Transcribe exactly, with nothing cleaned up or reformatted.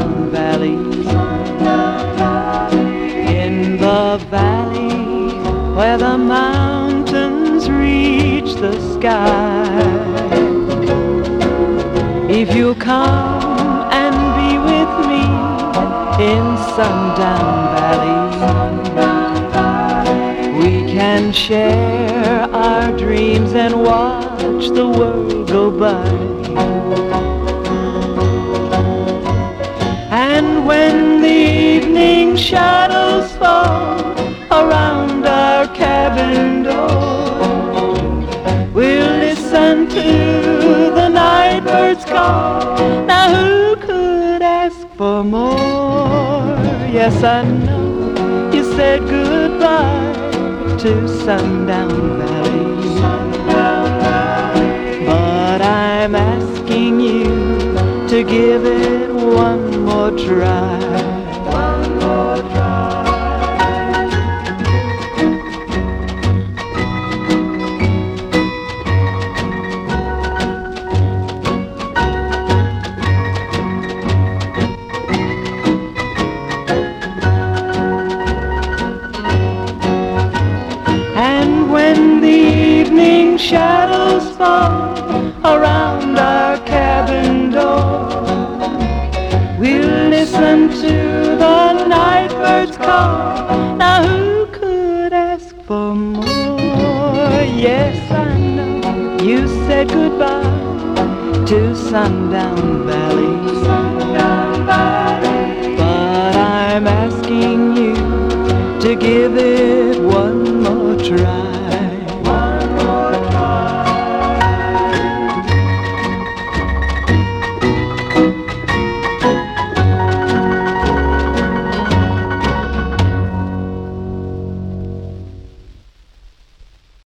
sundown valley. In the valley where the mountains reach the sky. If you'll come and be with me in Sundown Valley, we can share our dreams and watch the world go by. And when the evening shadows fall around our cabin door, we'll listen to the night birds call. Now who could ask for more? Yes, I know you said goodbye to Sundown Valley, but I'm asking you to give it one more try. One more try. And when the evening shadows fall around our cabin door, we'll listen to the night birds call. Now who could ask for more? Yes, I know you said goodbye to Sundown Valley, Sundown Valley, but I'm asking you to give it one more try.